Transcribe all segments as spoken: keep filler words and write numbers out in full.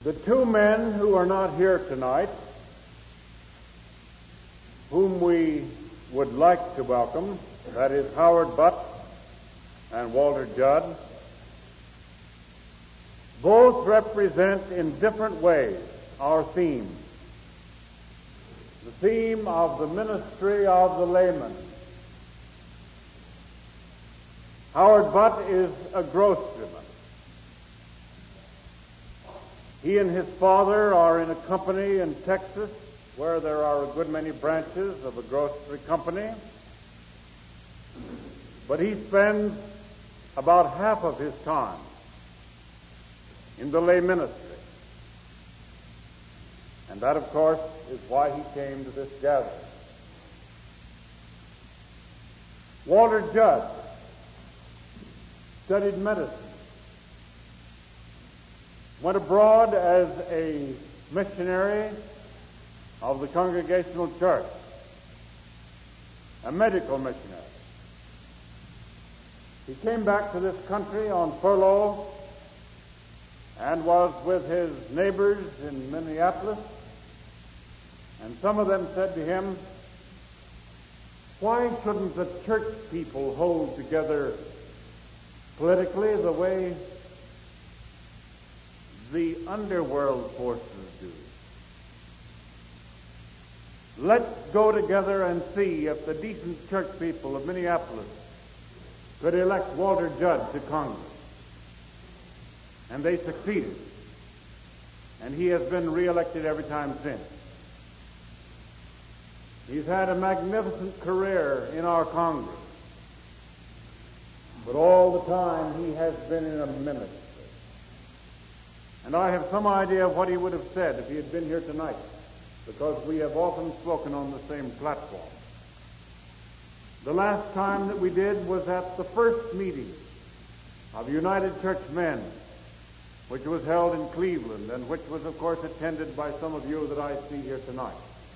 The two men who are not here tonight, whom we would like to welcome, that is Howard Butt and Walter Judd, both represent in different ways our theme, the theme of the ministry of the layman. Howard Butt is a groceryman. He and his father are in a company in Texas where there are a good many branches of a grocery company. But he spends about half of his time in the lay ministry. And that, of course, is why he came to this gathering. Walter Judd studied medicine, went abroad as a missionary of the Congregational Church, a medical missionary. He came back to this country on furlough and was with his neighbors in Minneapolis, and some of them said to him, "Why shouldn't the church people hold together politically the way the underworld forces do? Let's go together and see if the decent church people of Minneapolis could elect Walter Judd to Congress." And they succeeded. And he has been reelected every time since. He's had a magnificent career in our Congress. But all the time he has been in a ministry. And I have some idea of what he would have said if he had been here tonight, because we have often spoken on the same platform. The last time that we did was at the first meeting of United Church Men, which was held in Cleveland, and which was, of course, attended by some of you that I see here tonight.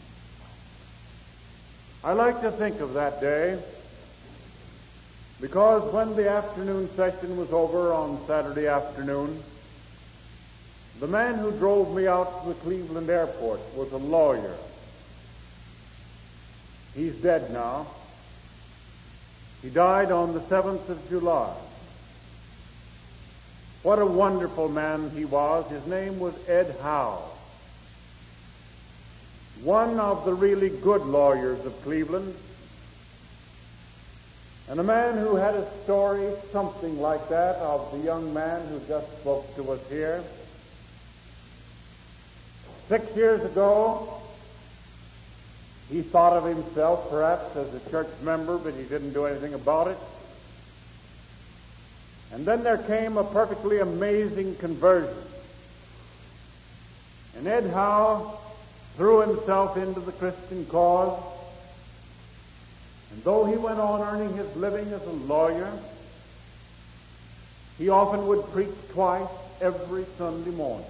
I like to think of that day because when the afternoon session was over on Saturday afternoon, the man who drove me out to the Cleveland airport was a lawyer. He's dead now. He died on the seventh of July. What a wonderful man he was. His name was Ed Howe, one of the really good lawyers of Cleveland, and a man who had a story something like that of the young man who just spoke to us here. Six years ago, he thought of himself perhaps as a church member, but he didn't do anything about it. And then there came a perfectly amazing conversion. And Ed Howe threw himself into the Christian cause. And though he went on earning his living as a lawyer, he often would preach twice every Sunday morning.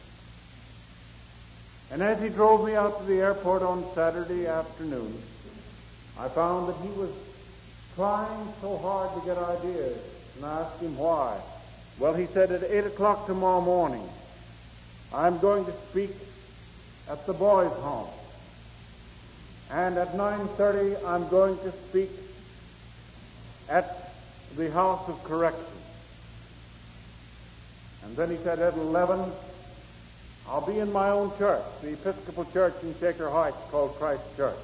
And as he drove me out to the airport on Saturday afternoon, I found that he was trying so hard to get ideas. And I asked him why. Well, he said, at eight o'clock tomorrow morning, I'm going to speak at the boys' home. And at nine thirty, I'm going to speak at the House of Correction. And then he said, at eleven, I'll be in my own church, the Episcopal Church in Shaker Heights called Christ Church.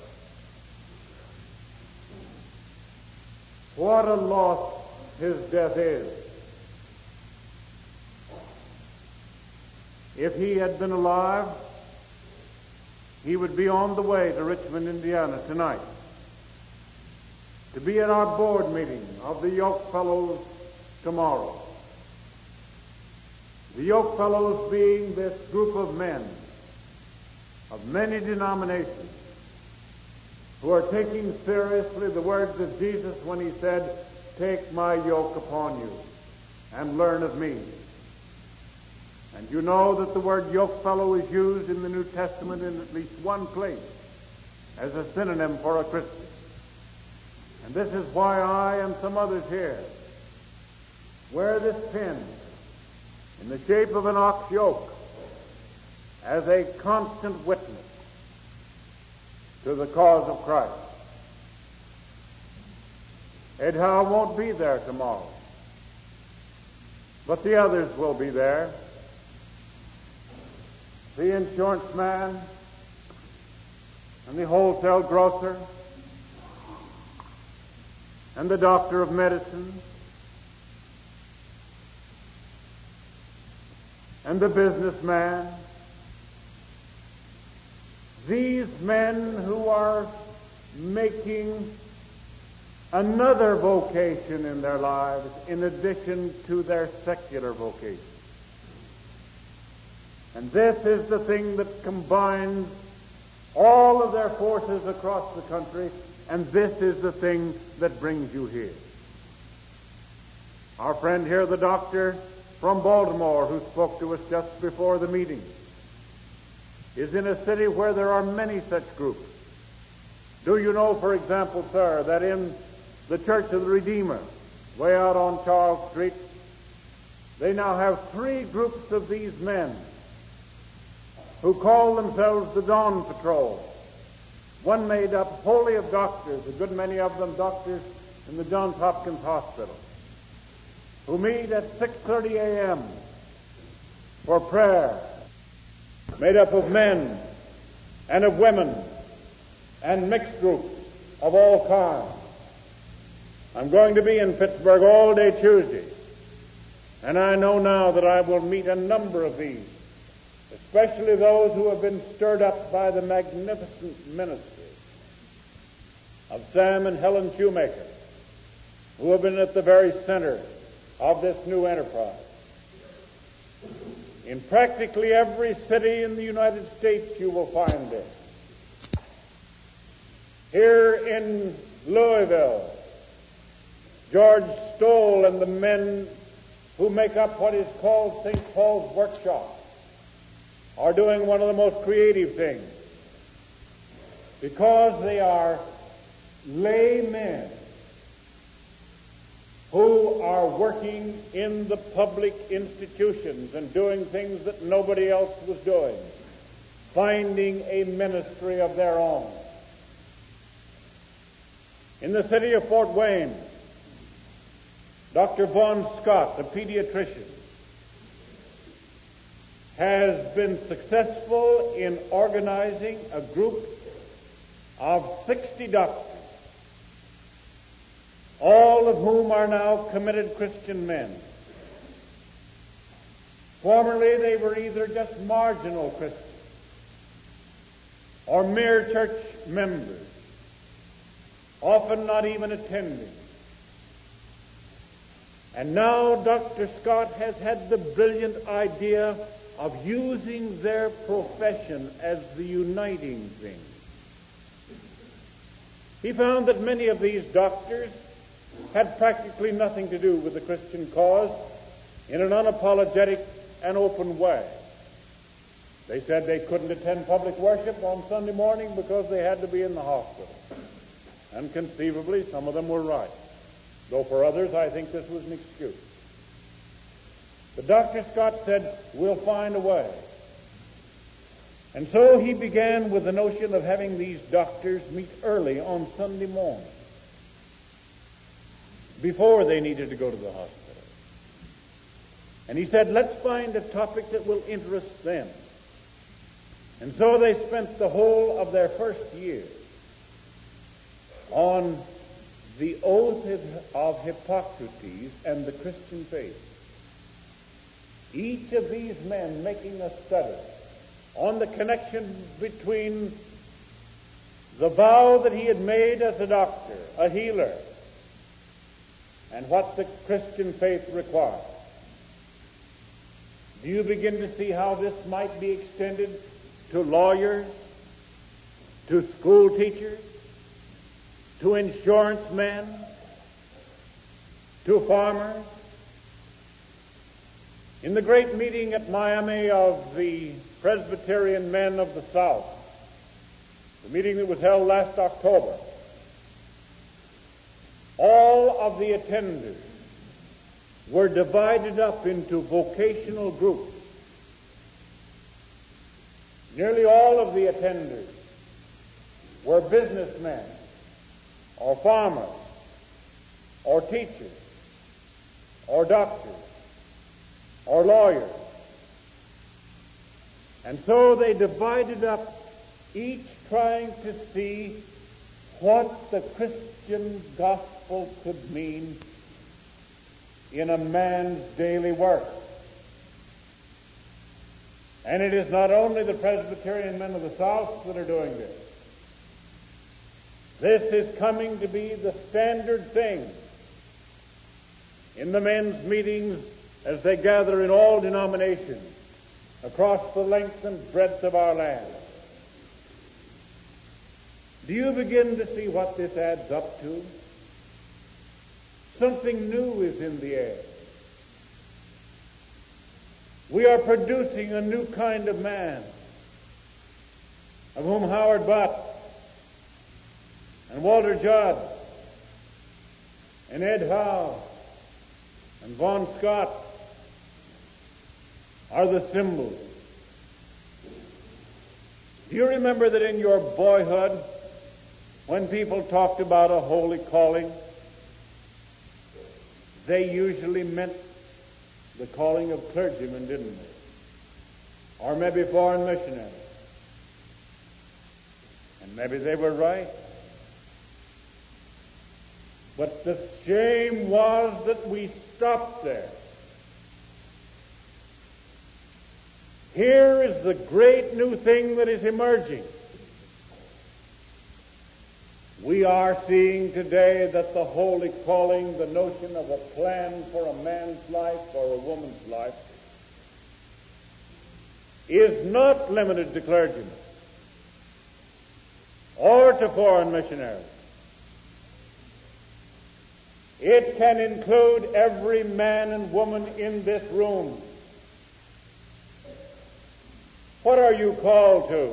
What a loss his death is. If he had been alive, he would be on the way to Richmond, Indiana tonight to be at our board meeting of the Yoke Fellows tomorrow. The Yoke Fellows being this group of men of many denominations who are taking seriously the words of Jesus when he said, "Take my yoke upon you and learn of me." And you know that the word yoke fellow is used in the New Testament in at least one place as a synonym for a Christian. And this is why I and some others here wear this pin in the shape of an ox yoke as a constant witness to the cause of Christ. Ed Howe won't be there tomorrow, but the others will be there. The insurance man and the wholesale grocer and the doctor of medicine and the businessman. These men who are making another vocation in their lives in addition to their secular vocation. And this is the thing that combines all of their forces across the country, and this is the thing that brings you here. Our friend here, the doctor from Baltimore, who spoke to us just before the meeting, is in a city where there are many such groups. Do you know, for example, sir, that in the Church of the Redeemer, way out on Charles Street, they now have three groups of these men who call themselves the Dawn Patrol. One made up wholly of doctors, a good many of them doctors in the Johns Hopkins Hospital, who meet at six thirty a.m. for prayer, made up of men and of women and mixed groups of all kinds. I'm going to be in Pittsburgh all day Tuesday, and I know now that I will meet a number of these, especially those who have been stirred up by the magnificent ministry of Sam and Helen Shoemaker, who have been at the very center of this new enterprise. In practically every city in the United States you will find this. Here in Louisville, George Stoll and the men who make up what is called Saint Paul's Workshop are doing one of the most creative things, because they are laymen who are working in the public institutions and doing things that nobody else was doing, finding a ministry of their own. In the city of Fort Wayne, Doctor Vaughn Scott, a pediatrician, has been successful in organizing a group of sixty doctors, all of whom are now committed Christian men. Formerly they were either just marginal Christians or mere church members, often not even attending. And now Doctor Scott has had the brilliant idea of using their profession as the uniting thing. He found that many of these doctors had practically nothing to do with the Christian cause in an unapologetic and open way. They said they couldn't attend public worship on Sunday morning because they had to be in the hospital. And conceivably, some of them were right, though for others I think this was an excuse. But Doctor Scott said, we'll find a way. And so he began with the notion of having these doctors meet early on Sunday morning, before they needed to go to the hospital. And he said, let's find a topic that will interest them. And so they spent the whole of their first year on the oath of Hippocrates and the Christian faith. Each of these men making a study on the connection between the vow that he had made as a doctor, a healer, and what the Christian faith required. Do you begin to see how this might be extended to lawyers, to school teachers, to insurance men, to farmers? In the great meeting at Miami of the Presbyterian Men of the South, the meeting that was held last October, all of the attenders were divided up into vocational groups. Nearly all of the attenders were businessmen or farmers or teachers or doctors or lawyers. And so they divided up, each trying to see what the Christian gospel could mean in a man's daily work. And it is not only the Presbyterian men of the South that are doing this. This is coming to be the standard thing in the men's meetings as they gather in all denominations across the length and breadth of our land. Do you begin to see what this adds up to? Something new is in the air. We are producing a new kind of man, of whom Howard Butt and Walter Judd and Ed Howe and Vaughan Scott are the symbols. Do you remember that in your boyhood, when people talked about a holy calling, they usually meant the calling of clergymen, didn't they? Or maybe foreign missionaries. And maybe they were right. But the shame was that we stopped there. Here is the great new thing that is emerging. We are seeing today that the holy calling, the notion of a plan for a man's life or a woman's life, is not limited to clergymen or to foreign missionaries. It can include every man and woman in this room. What are you called to?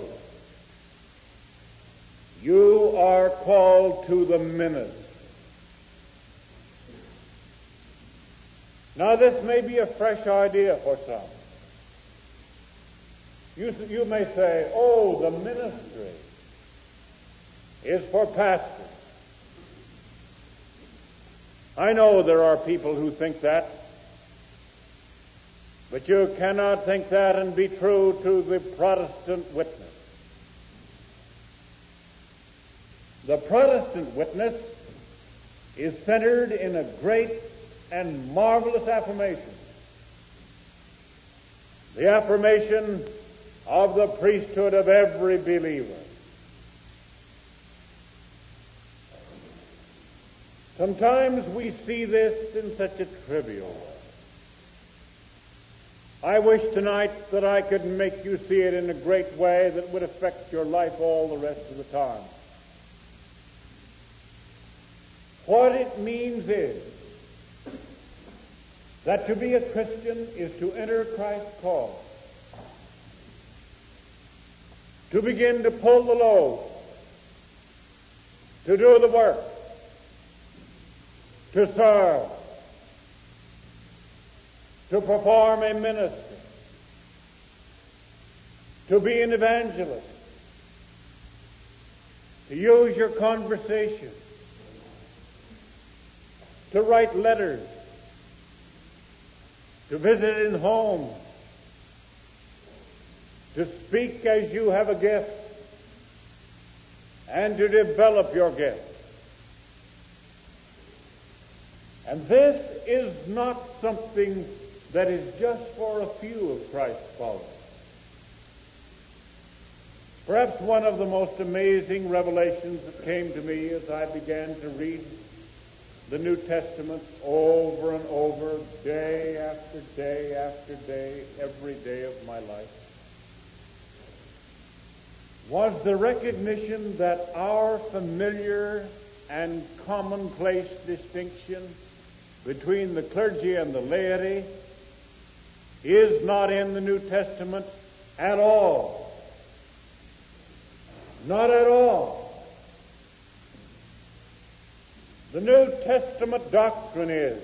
You are called to the ministry. Now, this may be a fresh idea for some. You, you may say, oh, the ministry is for pastors. I know there are people who think that, but you cannot think that and be true to the Protestant witness. The Protestant witness is centered in a great and marvelous affirmation. The affirmation of the priesthood of every believer. Sometimes we see this in such a trivial way. I wish tonight that I could make you see it in a great way that would affect your life all the rest of the time. What it means is that to be a Christian is to enter Christ's call, to begin to pull the load, to do the work, to serve, to perform a ministry, to be an evangelist, to use your conversation, to write letters, to visit in homes, to speak as you have a gift, and to develop your gift. And this is not something that is just for a few of Christ's followers. Perhaps one of the most amazing revelations that came to me as I began to read the New Testament over and over, day after day after day, every day of my life, was the recognition that our familiar and commonplace distinction between the clergy and the laity is not in the New Testament at all. Not at all. The New Testament doctrine is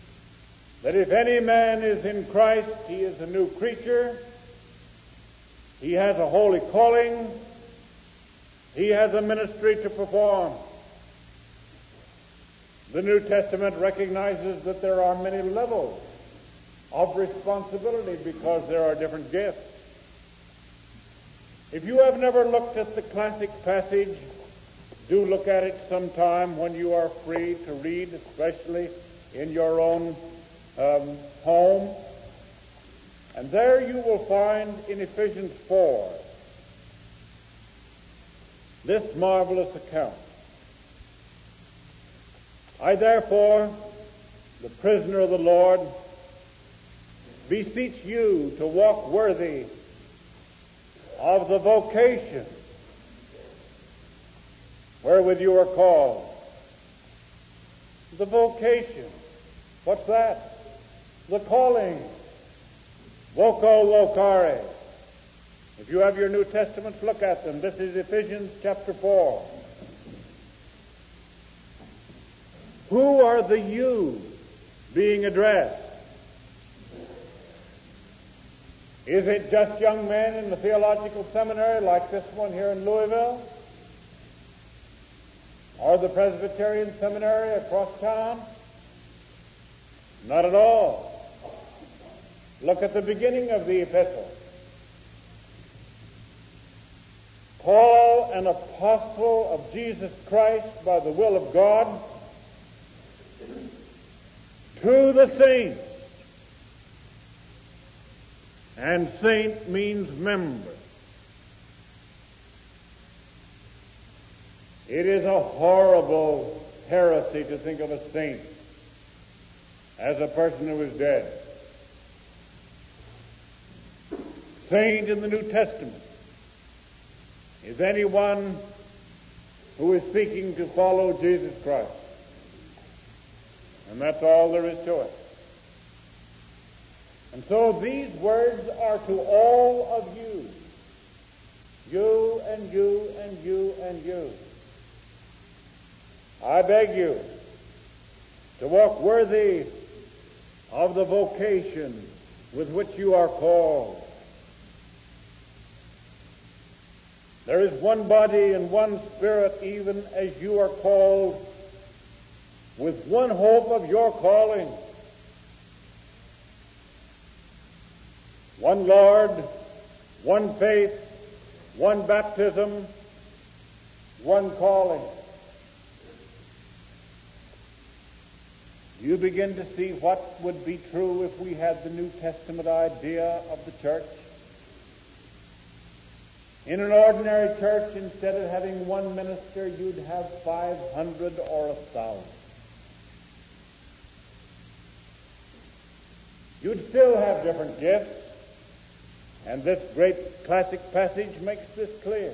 that if any man is in Christ, he is a new creature. He has a holy calling. He has a ministry to perform. The New Testament recognizes that there are many levels of responsibility because there are different gifts. If you have never looked at the classic passage, do look at it sometime when you are free to read, especially in your own um, home. And there you will find in Ephesians four this marvelous account. I therefore, the prisoner of the Lord, beseech you to walk worthy of the vocation wherewith you are called. The vocation. What's that? The calling. Voco vocare. If you have your New Testaments, look at them. This is Ephesians chapter four. Who are the you being addressed? Is it just young men in the theological seminary like this one here in Louisville? Or the Presbyterian seminary across town? Not at all. Look at the beginning of the epistle. Paul, an apostle of Jesus Christ by the will of God, to the saints. And saint means member. It is a horrible heresy to think of a saint as a person who is dead. Saint in the New Testament is anyone who is seeking to follow Jesus Christ. And that's all there is to it. And so these words are to all of you. You and you and you and you. I beg you to walk worthy of the vocation with which you are called. There is one body and one spirit, even as you are called, with one hope of your calling. One Lord, one faith, one baptism, one calling. You begin to see what would be true if we had the New Testament idea of the church. In an ordinary church, instead of having one minister, you'd have five hundred or a thousand. You'd still have different gifts, and this great classic passage makes this clear.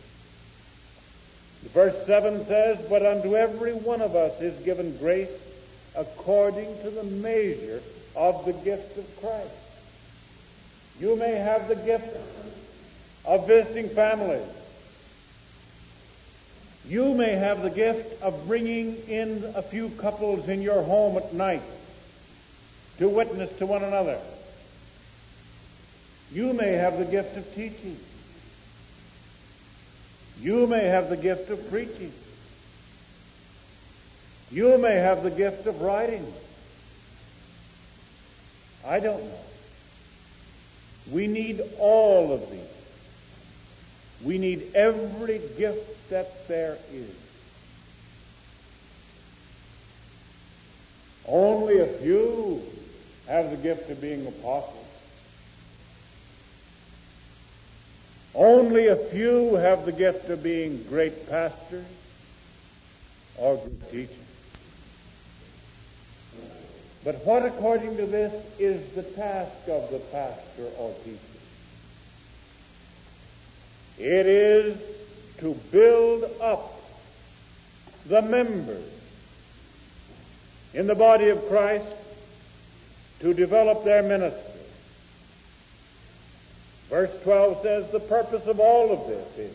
Verse seven says, "But unto every one of us is given grace according to the measure of the gift of Christ." You may have the gift of visiting families. You may have the gift of bringing in a few couples in your home at night to witness to one another. You may have the gift of teaching. You may have the gift of preaching. You may have the gift of writing. I don't know. We need all of these. We need every gift that there is. Only a few have the gift of being apostles. Only a few have the gift of being great pastors or good teachers. But what, according to this, is the task of the pastor or teacher? It is to build up the members in the body of Christ to develop their ministry. Verse twelve says, the purpose of all of this is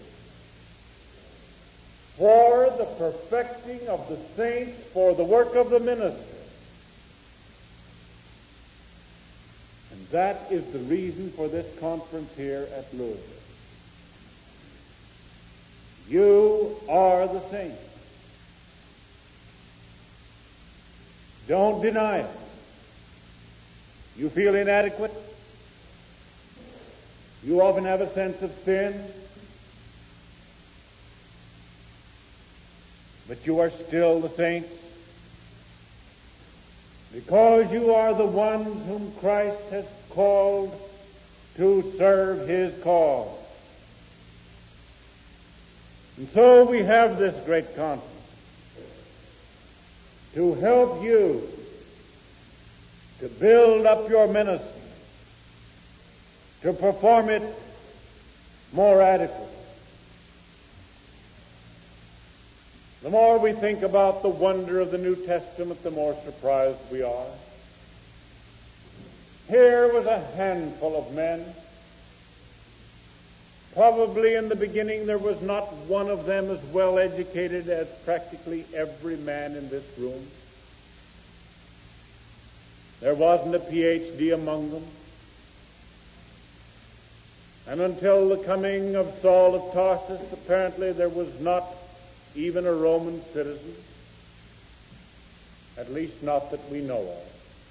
for the perfecting of the saints, for the work of the ministry. And that is the reason for this conference here at Louisville. You are the saints. Don't deny it. You feel inadequate. You often have a sense of sin. But you are still the saints because you are the ones whom Christ has called to serve his cause. And so we have this great conference to help you to build up your ministry, to perform it more adequately. The more we think about the wonder of the New Testament, the more surprised we are. Here was a handful of men. Probably in the beginning there was not one of them as well educated as practically every man in this room. There wasn't a P H D among them. And until the coming of Saul of Tarsus, apparently there was not even a Roman citizen, at least not that we know of.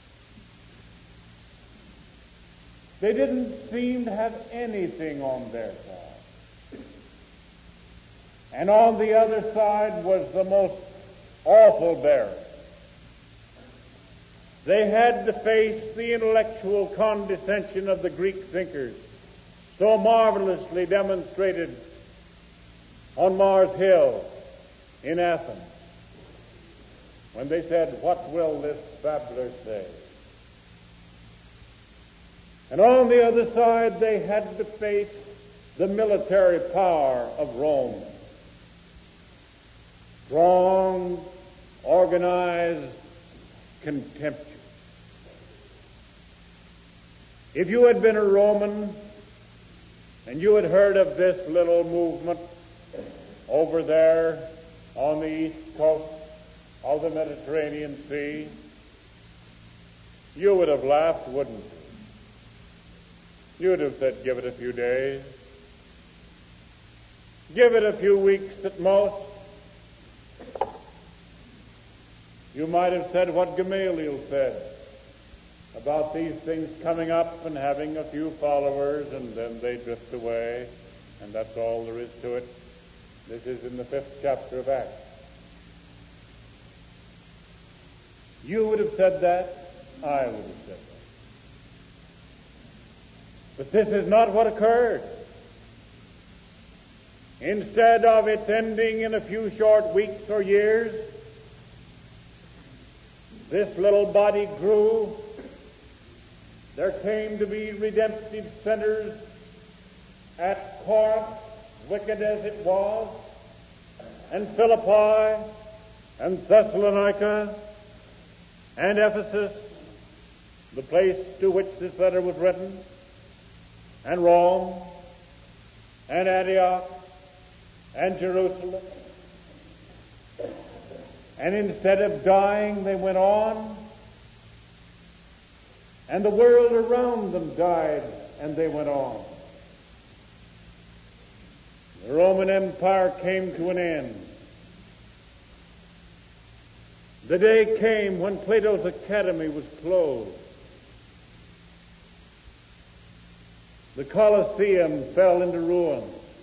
They didn't seem to have anything on their side. And on the other side was the most awful barrier. They had to face the intellectual condescension of the Greek thinkers, so marvelously demonstrated on Mars Hill in Athens, when they said, "What will this babbler say?" And on the other side, they had to face the military power of Rome. Strong, organized, contemptuous. If you had been a Roman and you had heard of this little movement over there on the east coast of the Mediterranean Sea, you would have laughed, wouldn't you? You would have said, give it a few days. Give it a few weeks at most. You might have said what Gamaliel said about these things coming up and having a few followers, and then they drift away, and that's all there is to it. This is in the fifth chapter of Acts. You would have said that. I would have said that. But this is not what occurred. Instead of its ending in a few short weeks or years, this little body grew. There came to be redemptive centers at Corinth, wicked as it was, and Philippi, and Thessalonica, and Ephesus, the place to which this letter was written, and Rome, and Antioch, and Jerusalem. And instead of dying, they went on, and the world around them died, and they went on. The Roman Empire came to an end. The day came when Plato's Academy was closed. The Colosseum fell into ruin.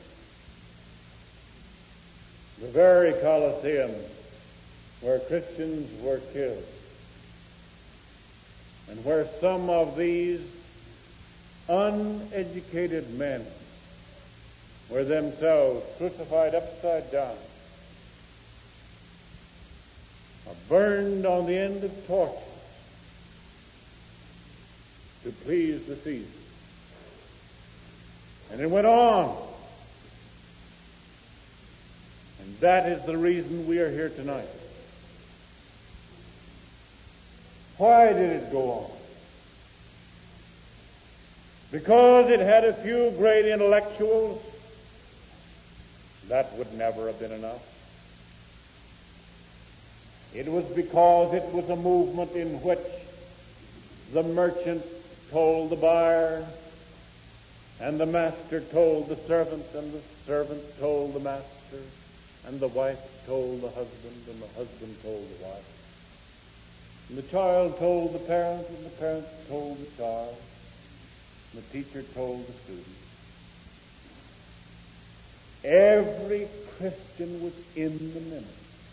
The very Colosseum where Christians were killed, and where some of these uneducated men were themselves crucified upside down, or burned on the end of torches to please the Caesar. And it went on. And that is the reason we are here tonight. Why did it go on? Because it had a few great intellectuals? That would never have been enough. It was because it was a movement in which the merchant told the buyer, and the master told the servant, and the servant told the master, and the wife told the husband, and the husband told the wife. And the child told the parent, and the parent told the child, and the teacher told the student. Every Christian was in the ministry.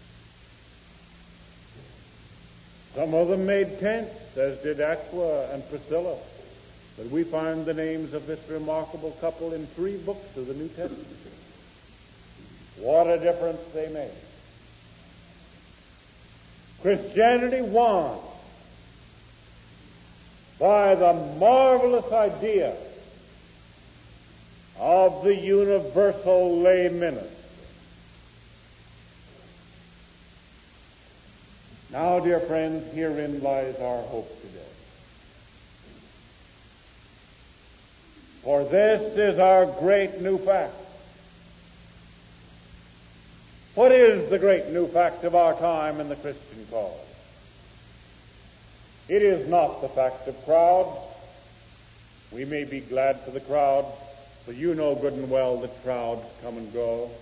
Some of them made tents, as did Aquila and Priscilla. But we find the names of this remarkable couple in three books of the New Testament. What a difference they made. Christianity won by the marvelous idea of the universal lay ministry. Now, dear friends, herein lies our hope today. For this is our great new fact. What is the great new fact of our time in the Christian cause? It is not the fact of crowds. We may be glad for the crowd, but you know good and well that crowds come and go.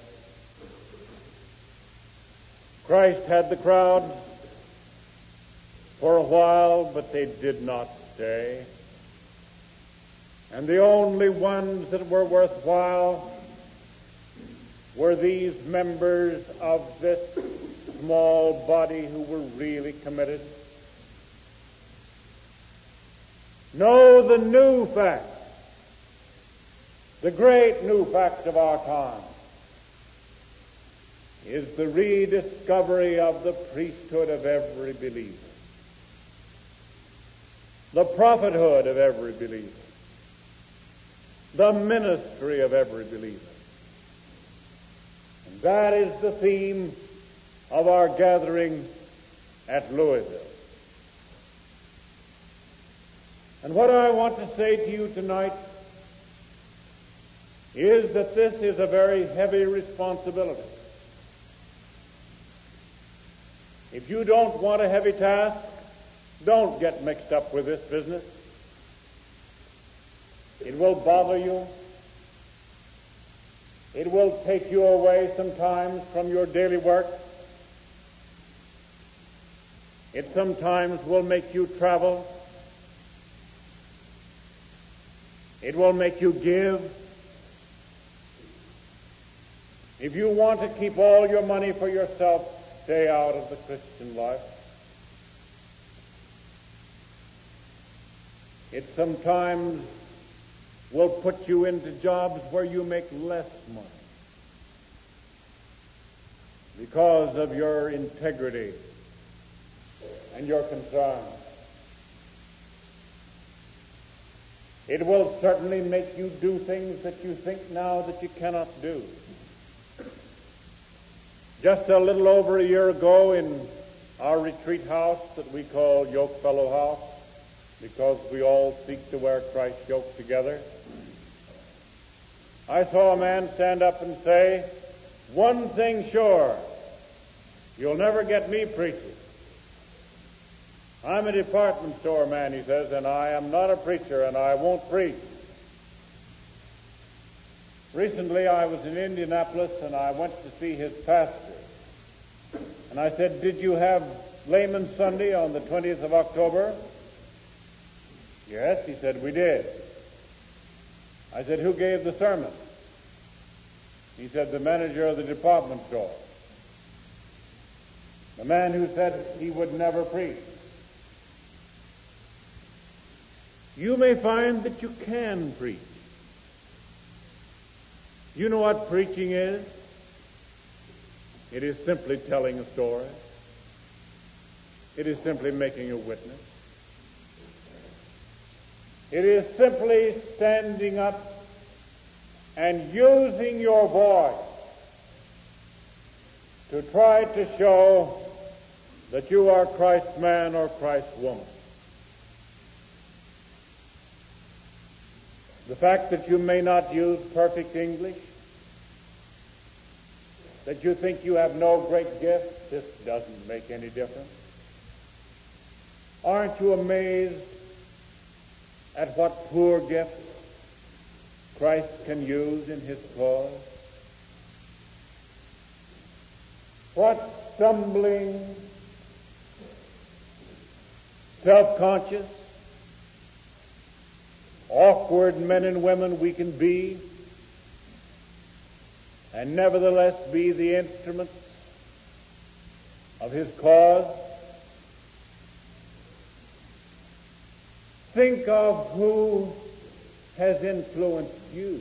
Christ had the crowd for a while, but they did not stay. And the only ones that were worthwhile were these members of this small body who were really committed. Know the new fact, the great new fact of our time, is the rediscovery of the priesthood of every believer, the prophethood of every believer, the ministry of every believer. And that is the theme of our gathering at Louisville. And what I want to say to you tonight is that this is a very heavy responsibility. If you don't want a heavy task, don't get mixed up with this business. It will bother you. It will take you away sometimes from your daily work. It sometimes will make you travel. It will make you give. If you want to keep all your money for yourself, stay out of the Christian life. It sometimes will put you into jobs where you make less money because of your integrity and your concern. It will certainly make you do things that you think now that you cannot do. Just a little over a year ago in our retreat house that we call Yoke Fellow House, because we all seek to wear Christ's yoke together, I saw a man stand up and say, "One thing sure, you'll never get me preaching. I'm a department store man," he says, "and I am not a preacher, and I won't preach." Recently I was in Indianapolis, and I went to see his pastor. And I said, "Did you have Layman Sunday on the twentieth of October?" "Yes," he said, "we did." I said, "Who gave the sermon?" He said, "The manager of the department store. The man who said he would never preach." You may find that you can preach. You know what preaching is? It is simply telling a story. It is simply making a witness. It is simply standing up and using your voice to try to show that you are Christ's man or Christ's woman. The fact that you may not use perfect English, that you think you have no great gift, this doesn't make any difference. Aren't you amazed at what poor gifts Christ can use in his cause? What stumbling, self-conscious, awkward men and women we can be, and nevertheless be the instruments of his cause. Think of who has influenced you.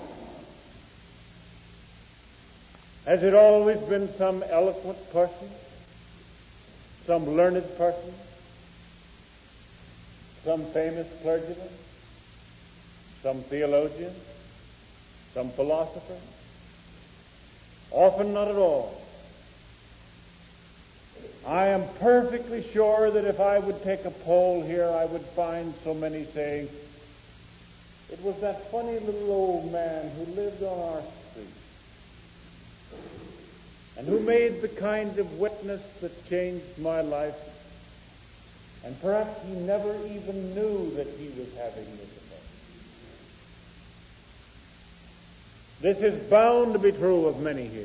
Has it always been some eloquent person, some learned person, some famous clergyman, some theologian, some philosopher? Often not at all. I am perfectly sure that if I would take a poll here, I would find so many saying, it was that funny little old man who lived on our street and who made the kind of witness that changed my life, and perhaps he never even knew that he was having this effect. This is bound to be true of many here.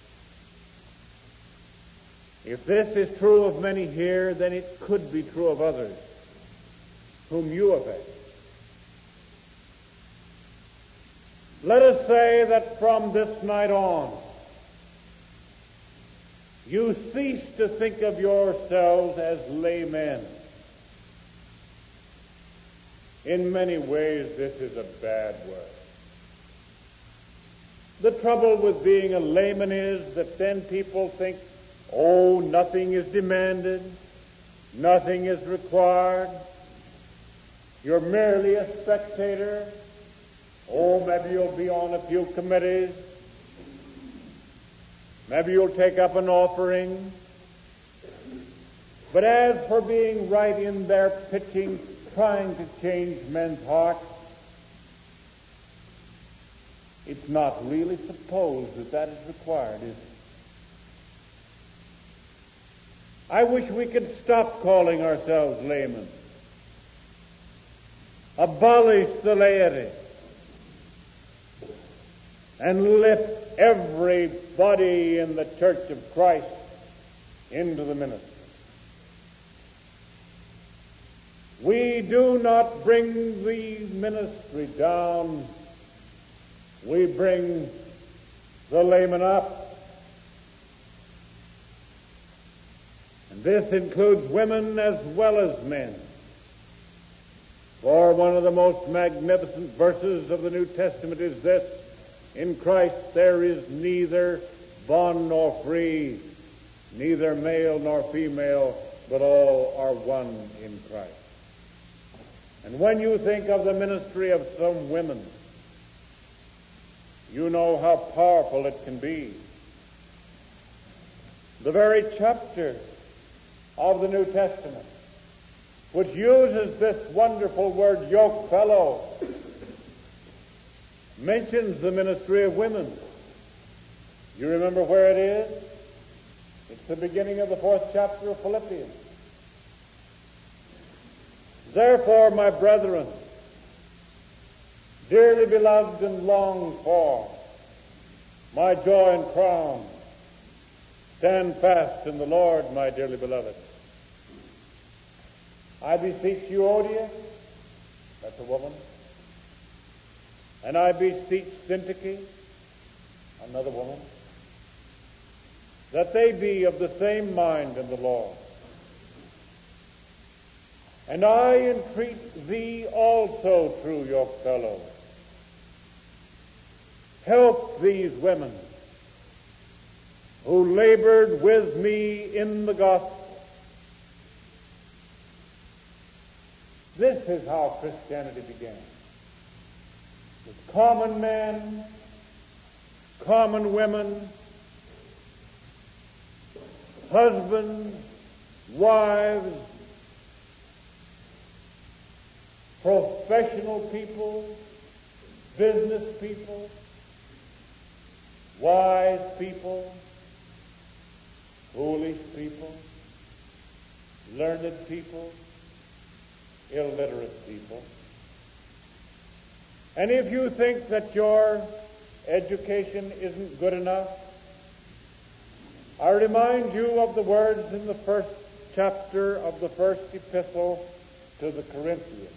If this is true of many here, then it could be true of others whom you affect. Let us say that from this night on, you cease to think of yourselves as laymen. In many ways, this is a bad word. The trouble with being a layman is that then people think, oh, nothing is demanded, nothing is required, you're merely a spectator. Oh, maybe you'll be on a few committees, maybe you'll take up an offering. But as for being right in there pitching, trying to change men's hearts, it's not really supposed that that is required, is it? I wish we could stop calling ourselves laymen. Abolish the laity and lift everybody in the Church of Christ into the ministry. We do not bring the ministry down. We bring the layman up. And this includes women as well as men. For one of the most magnificent verses of the New Testament is this: in Christ there is neither bond nor free, neither male nor female, but all are one in Christ. And when you think of the ministry of some women, you know how powerful it can be. The very chapter of the New Testament which uses this wonderful word, yoke fellow, mentions the ministry of women. You remember where it is? It's the beginning of the fourth chapter of Philippians. Therefore, my brethren, dearly beloved and longed for, my joy and crown, stand fast in the Lord, my dearly beloved. I beseech you, Euodia, that's a woman, and I beseech Syntyche, another woman, that they be of the same mind in the Lord. And I entreat thee also, true yoke fellow, help these women who labored with me in the gospel. This is how Christianity began. With common men, common women, husbands, wives, professional people, business people, wise people, foolish people, learned people, illiterate people, And if you think that your education isn't good enough, I remind you of the words in the first chapter of the first epistle to the Corinthians.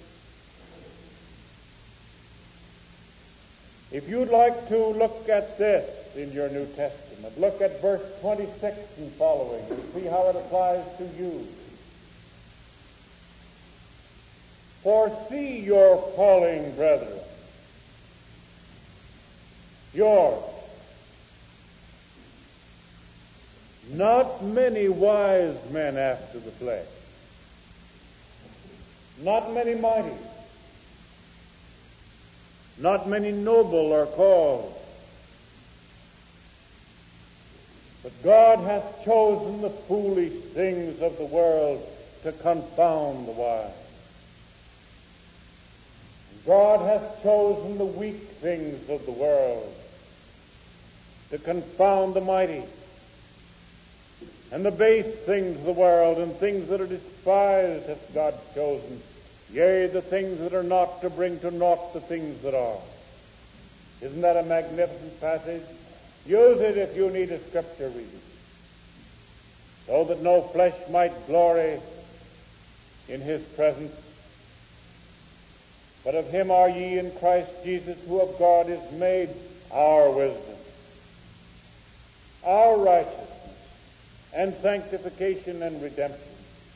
If you'd like to look at this in your New Testament, look at verse twenty-six and following and see how it applies to you. For see your calling, brethren, yours. Not many wise men after the flesh, not many mighty, not many noble are called, but God hath chosen the foolish things of the world to confound the wise. God hath chosen the weak things of the world to confound the mighty, and the base things of the world, and things that are despised hath God chosen, yea, the things that are not, to bring to naught the things that are. Isn't that a magnificent passage? Use it if you need a scripture reading, so that no flesh might glory in his presence. But of him are ye in Christ Jesus, who of God is made our wisdom, our righteousness, and sanctification and redemption.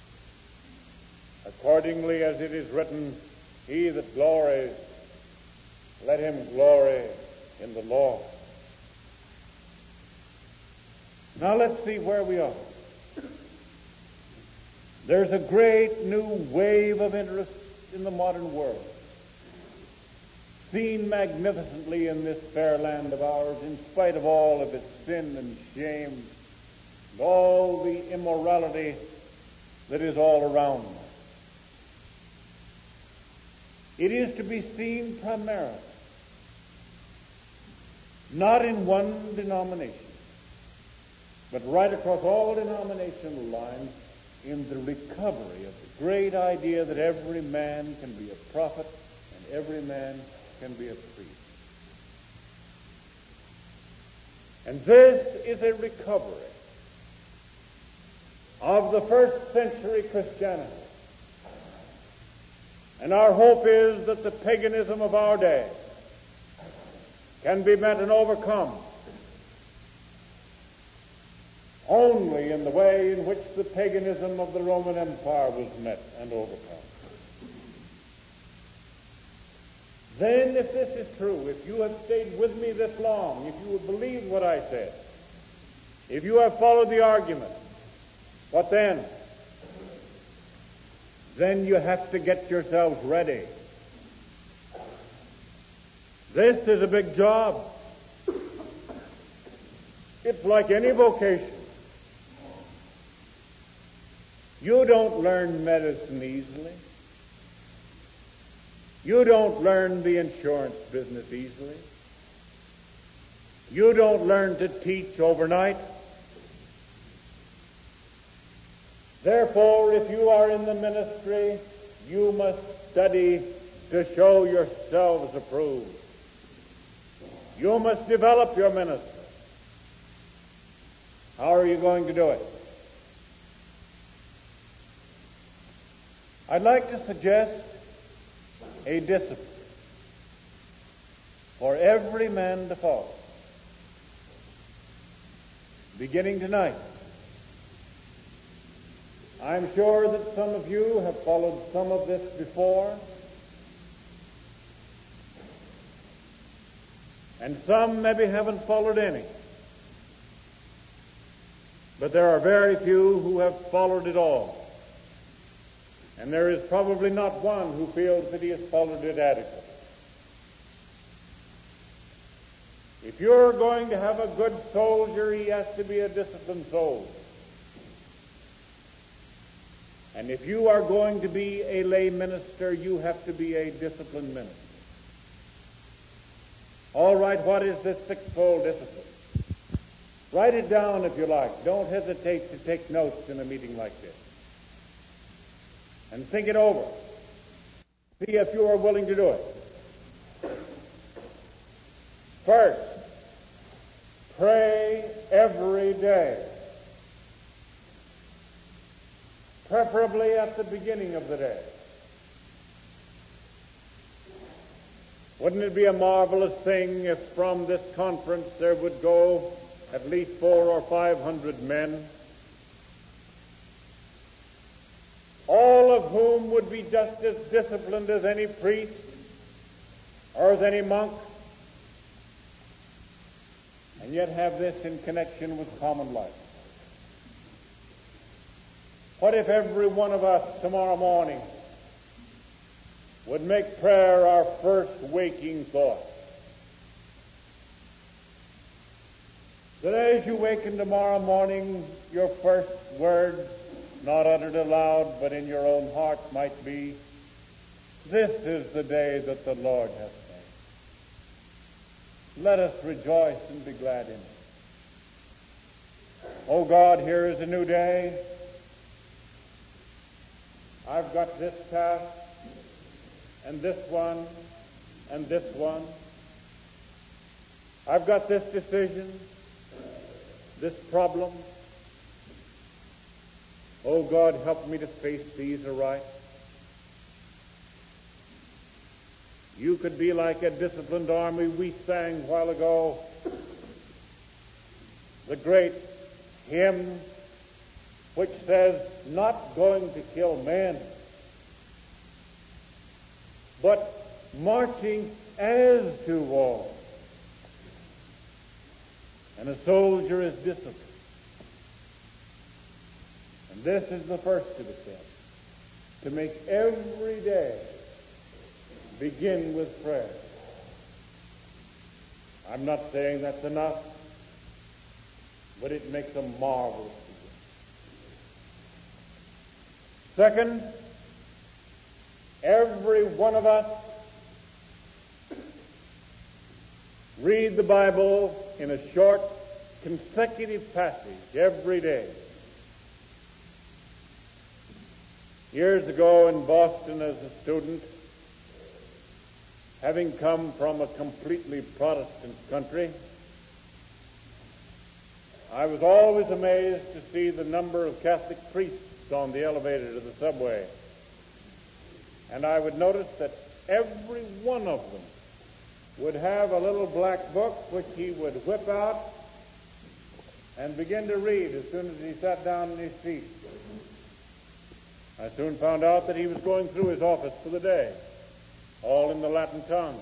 Accordingly as it is written, he that glories, let him glory in the Lord. Now let's see where we are. There's a great new wave of interest in the modern world, seen magnificently in this fair land of ours, in spite of all of its sin and shame, and all the immorality that is all around us. It is to be seen primarily not in one denomination, but right across all denominational lines, in the recovery of the great idea that every man can be a prophet and every man can be a priest. And this is a recovery of the first century Christianity. And our hope is that the paganism of our day can be met and overcome only in the way in which the paganism of the Roman Empire was met and overcome. Then, if this is true, if you have stayed with me this long, if you have believed what I said, if you have followed the argument, what then? Then you have to get yourselves ready. This is a big job. It's like any vocation. You don't learn medicine easily. You don't learn the insurance business easily. You don't learn to teach overnight. Therefore, if you are in the ministry, you must study to show yourselves approved. You must develop your ministry. How are you going to do it? I'd like to suggest a discipline for every man to follow, beginning tonight. I'm sure that some of you have followed some of this before, and some maybe haven't followed any. But there are very few who have followed it all. And there is probably not one who feels that he has followed it adequately. If you're going to have a good soldier, he has to be a disciplined soldier. And if you are going to be a lay minister, you have to be a disciplined minister. All right, what is this sixfold discipline? Write it down if you like. Don't hesitate to take notes in a meeting like this. And think it over. See if you are willing to do it. First, pray every day, preferably at the beginning of the day. Wouldn't it be a marvelous thing if from this conference there would go at least four or five hundred men, all of whom would be just as disciplined as any priest or as any monk, and yet have this in connection with common life? What if every one of us tomorrow morning would make prayer our first waking thought? That as you waken tomorrow morning, your first word, not uttered aloud, but in your own heart, might be, "This is the day that the Lord hath made. Let us rejoice and be glad in it. Oh God, here is a new day. I've got this task, and this one, and this one. I've got this decision, this problem. Oh God, help me to face these aright." You could be like a disciplined army. We sang a while ago the great hymn which says, "Not going to kill men, but marching as to war." And a soldier is disciplined. And this is the first of the steps, to make every day begin with prayer. I'm not saying that's enough, but it makes a marvelous beginning. Second, every one of us read the Bible in a short, consecutive passage every day. Years ago in Boston as a student, having come from a completely Protestant country, I was always amazed to see the number of Catholic priests on the elevator to the subway. And I would notice that every one of them would have a little black book which he would whip out and begin to read as soon as he sat down in his seat. I soon found out that he was going through his office for the day, all in the Latin tongue.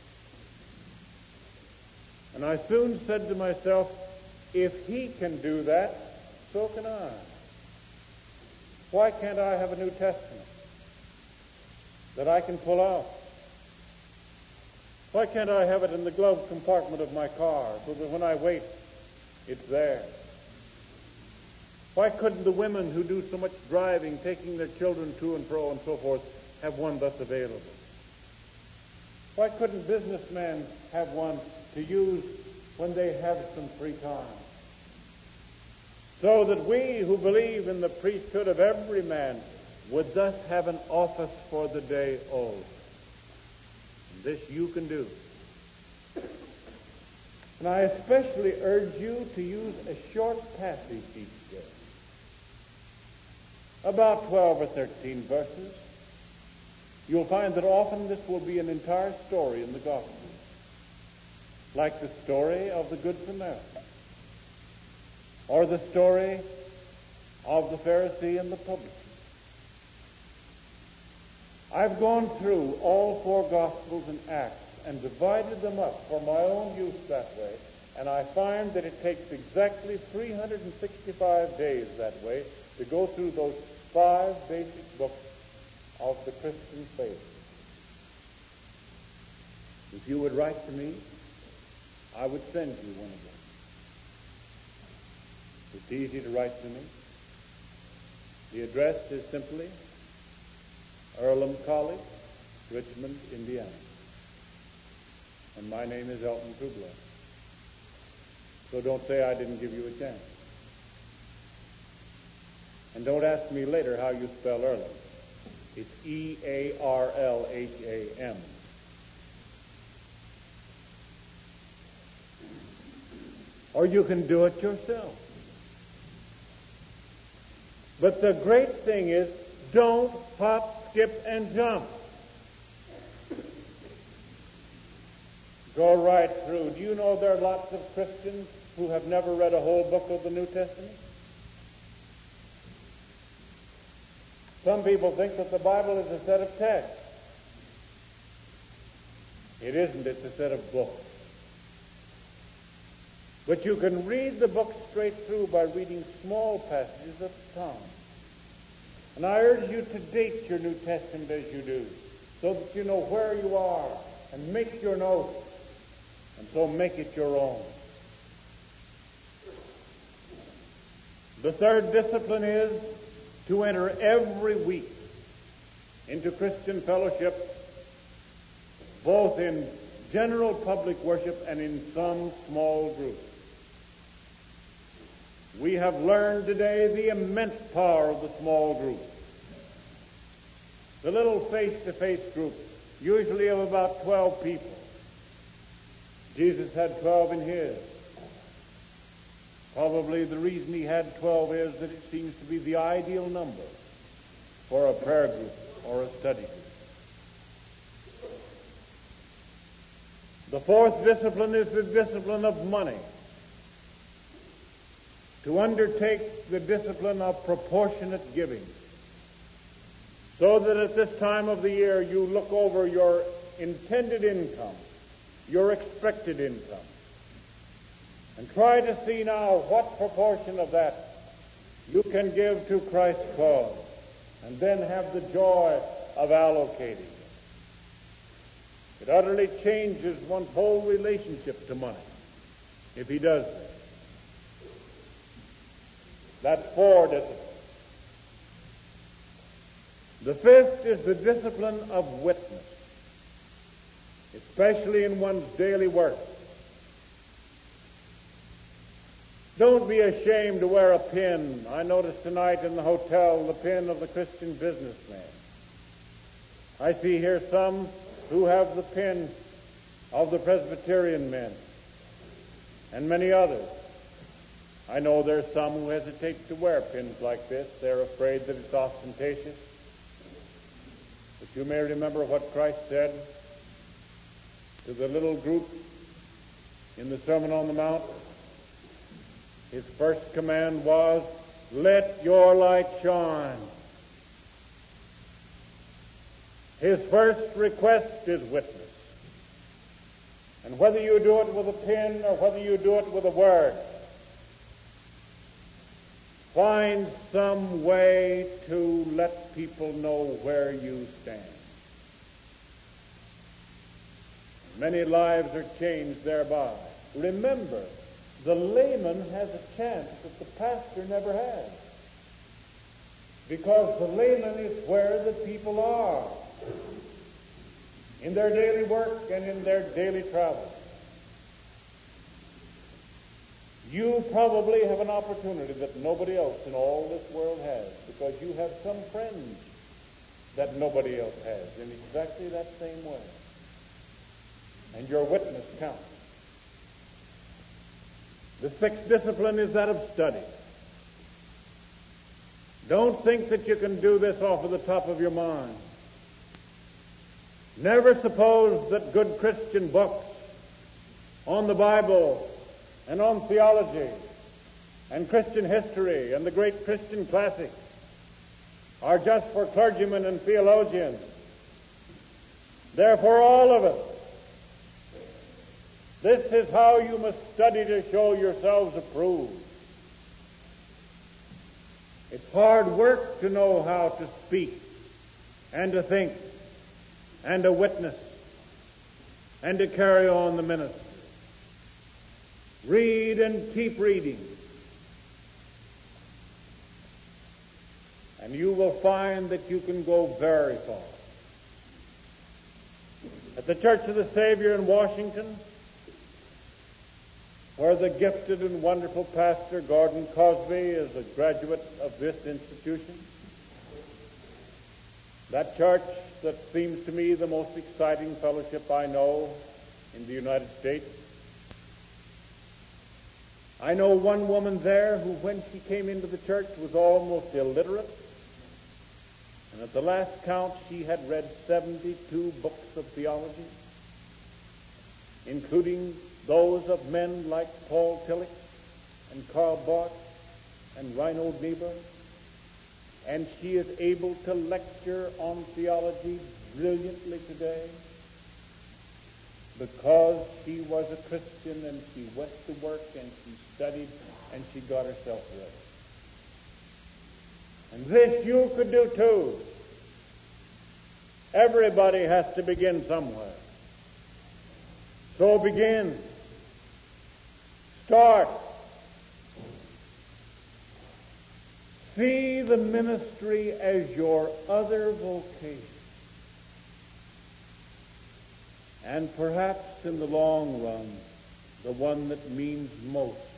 And I soon said to myself, if he can do that, so can I. Why can't I have a New Testament that I can pull out? Why can't I have it in the glove compartment of my car so that when I wait, it's there? Why couldn't the women who do so much driving, taking their children to and fro and so forth, have one thus available? Why couldn't businessmen have one to use when they have some free time? So that we who believe in the priesthood of every man would thus have an office for the day old. And this you can do. And I especially urge you to use a short passage each day, about twelve or thirteen verses. You'll find that often this will be an entire story in the Gospel, like the story of the Good Samaritan, or the story of the Pharisee and the publican. I've gone through all four Gospels and Acts and divided them up for my own use that way, and I find that it takes exactly three hundred sixty-five days that way to go through those five basic books of the Christian faith. If you would write to me, I would send you one of them. It's easy to write to me. The address is simply Earlham College, Richmond, Indiana. And my name is Elton Trueblood. So don't say I didn't give you a chance. And don't ask me later how you spell Earlham. It's E A R L H A M. or you can do it yourself. But the great thing is, don't hop, skip, and jump. Go right through. Do you know there are lots of Christians who have never read a whole book of the New Testament? Some people think that the Bible is a set of texts. It isn't. It's a set of books. But you can read the book straight through by reading small passages at a time. And I urge you to date your New Testament as you do, so that you know where you are, and make your notes, and so make it your own. The third discipline is to enter every week into Christian fellowship, both in general public worship and in some small groups. We have learned today the immense power of the small group. The little face-to-face group, usually of about twelve people. Jesus had twelve in his. Probably the reason he had twelve is that it seems to be the ideal number for a prayer group or a study group. The fourth discipline is the discipline of money. To undertake the discipline of proportionate giving, so that at this time of the year you look over your intended income, your expected income, and try to see now what proportion of that you can give to Christ's cause, and then have the joy of allocating it. It utterly changes one's whole relationship to money if he does that. That's four disciplines. The fifth is the discipline of witness, especially in one's daily work. Don't be ashamed to wear a pin. I noticed tonight in the hotel the pin of the Christian businessman. I see here some who have the pin of the Presbyterian men, and many others. I know there's some who hesitate to wear pins like this. They're afraid that it's ostentatious. But you may remember what Christ said to the little group in the Sermon on the Mount. His first command was, "Let your light shine." His first request is witness. And whether you do it with a pen or whether you do it with a word, find some way to let people know where you stand. Many lives are changed thereby. Remember, the layman has a chance that the pastor never has, because the layman is where the people are, in their daily work and in their daily travel. You probably have an opportunity that nobody else in all this world has, because you have some friends that nobody else has in exactly that same way. And your witness counts. The sixth discipline is that of study. Don't think that you can do this off of the top of your mind. Never suppose that good Christian books on the Bible and on theology and Christian history and the great Christian classics are just for clergymen and theologians. They're for all of us. This is how you must study to show yourselves approved. It's hard work to know how to speak and to think and to witness and to carry on the ministry. Read and keep reading, and you will find that you can go very far. At the Church of the Savior in Washington, where the gifted and wonderful pastor Gordon Cosby is a graduate of this institution, that church that seems to me the most exciting fellowship I know in the United States, I know one woman there who, when she came into the church, was almost illiterate. And at the last count, she had read seventy-two books of theology, including those of men like Paul Tillich and Karl Barth and Reinhold Niebuhr. And she is able to lecture on theology brilliantly today because she was a Christian and she went to work and she studied and she got herself ready. And this you could do too. Everybody has to begin somewhere. So begin. Start. See the ministry as your other vocation. And perhaps in the long run, the one that means most to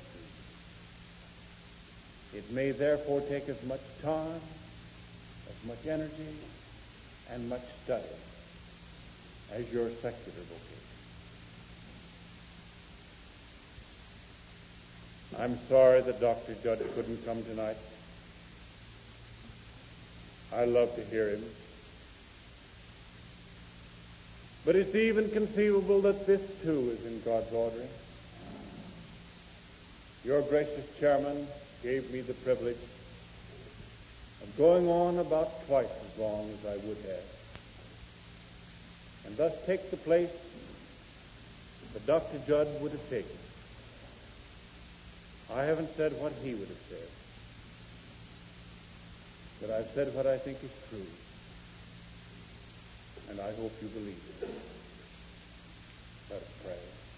you. It may therefore take as much time, as much energy, and much study as your secular vocation. I'm sorry that Doctor Judd couldn't come tonight. I love to hear him. But it's even conceivable that this too is in God's ordering. Your gracious chairman gave me the privilege of going on about twice as long as I would have, and thus take the place that Doctor Judd would have taken. I haven't said what he would have said, but I've said what I think is true, and I hope you believe it. Let us pray.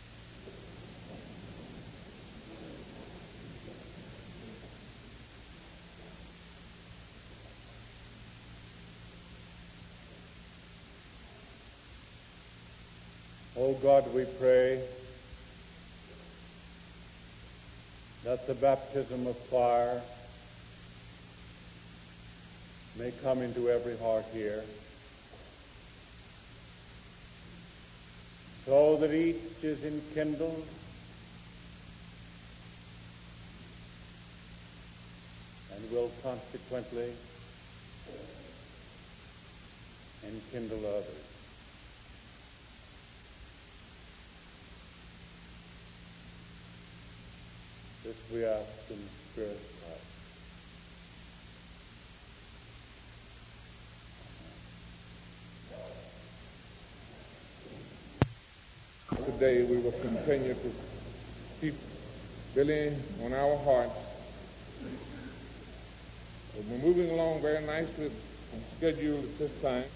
Oh God, we pray that the baptism of fire may come into every heart here, so that each is enkindled and will consequently enkindle others. This we ask in the Spirit of Christ. Today we will continue to keep Billy on our hearts. We're moving along very nicely and scheduled at this time.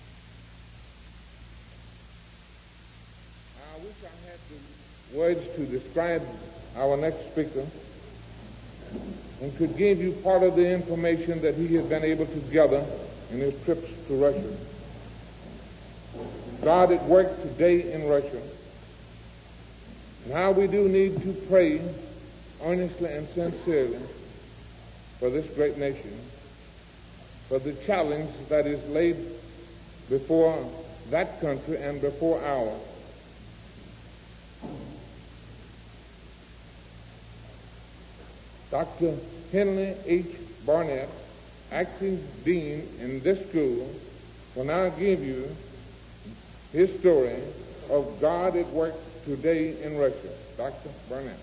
I wish I had the words to describe our next speaker and could give you part of the information that he has been able to gather in his trips to Russia. God at work today in Russia. And how we do need to pray earnestly and sincerely for this great nation, for the challenge that is laid before that country and before ours. Doctor Henry H. Barnett, acting dean in this school, will now give you his story of God at work today in Russia. Doctor Barnett.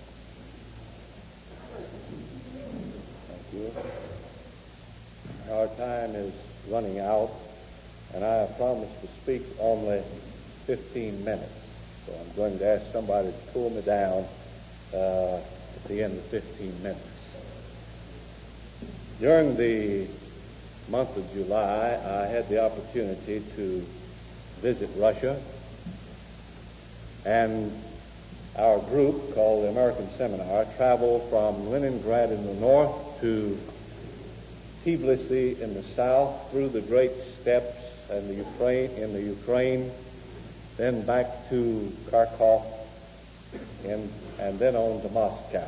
Thank you. Our time is running out, and I have promised to speak only fifteen minutes. So I'm going to ask somebody to pull me down uh, at the end of fifteen minutes. During the month of July, I had the opportunity to visit Russia, and our group, called the American Seminar, traveled from Leningrad in the north to Tbilisi in the south, through the great steppes and the Ukraine in the Ukraine, then back to Kharkov, and, and then on to Moscow.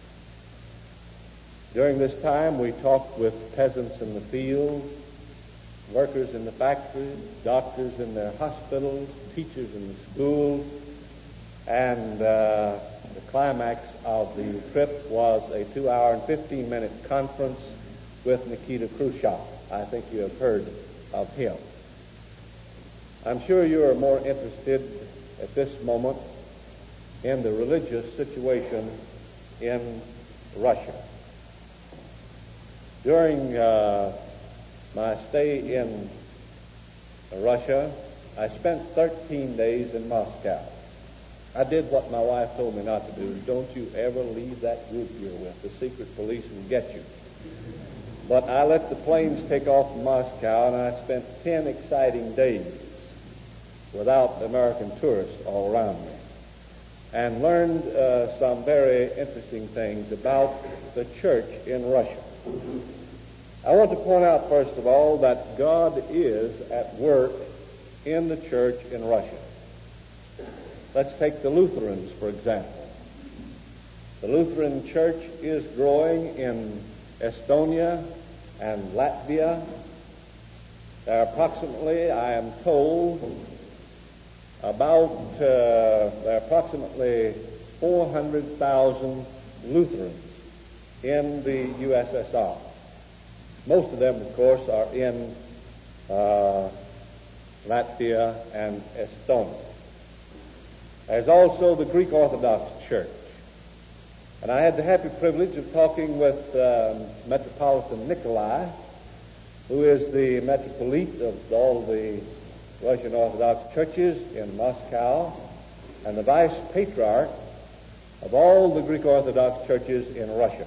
During this time, we talked with peasants in the fields, workers in the factories, doctors in their hospitals, teachers in the schools, and uh, the climax of the trip was a two-hour and fifteen-minute conference with Nikita Khrushchev. I think you have heard of him. I'm sure you are more interested at this moment in the religious situation in Russia. During uh, my stay in Russia, I spent thirteen days in Moscow. I did what my wife told me not to do. Don't you ever leave that group you're with. The secret police will get you. But I let the planes take off from Moscow, and I spent ten exciting days without American tourists all around me, and learned uh, some very interesting things about the church in Russia. I want to point out, first of all, that God is at work in the church in Russia. Let's take the Lutherans, for example. The Lutheran church is growing in Estonia and Latvia. There are approximately, I am told, about uh, there are approximately four hundred thousand Lutherans in the U S S R. Most of them, of course, are in uh, Latvia and Estonia. There's also the Greek Orthodox Church. And I had the happy privilege of talking with um, Metropolitan Nikolai, who is the Metropolite of all the Russian Orthodox churches in Moscow, and the Vice Patriarch of all the Greek Orthodox churches in Russia.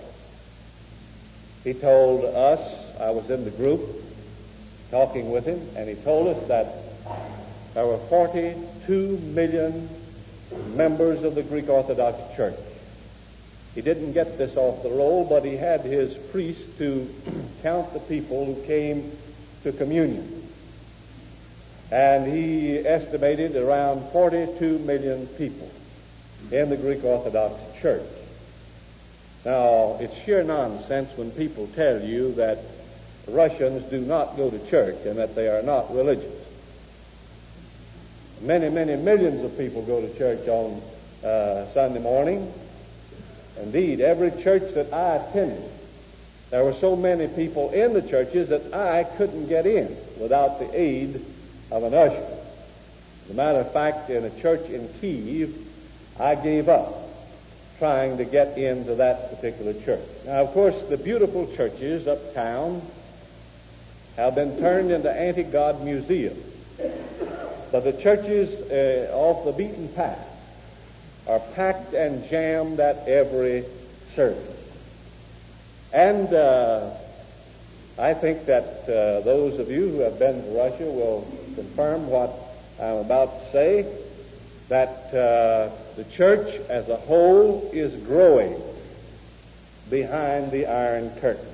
He told us, I was in the group talking with him, and he told us that there were forty-two million members of the Greek Orthodox Church. He didn't get this off the roll, but he had his priest to count the people who came to communion. And he estimated around forty-two million people in the Greek Orthodox Church. Now, it's sheer nonsense when people tell you that Russians do not go to church and that they are not religious. Many, many millions of people go to church on uh, Sunday morning. Indeed, every church that I attended, there were so many people in the churches that I couldn't get in without the aid of an usher. As a matter of fact, in a church in Kiev, I gave up trying to get into that particular church. Now, of course, the beautiful churches uptown have been turned into anti-God museums. But the churches uh, off the beaten path are packed and jammed at every service. And uh, I think that uh, those of you who have been to Russia will confirm what I'm about to say, that uh, the church as a whole is growing behind the Iron Curtain.